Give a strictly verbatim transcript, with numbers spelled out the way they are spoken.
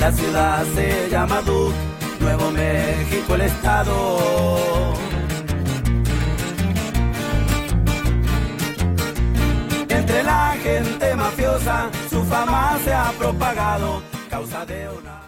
La ciudad se llama Duke, Nuevo México el estado. Entre la gente mafiosa su fama se ha propagado, causa de una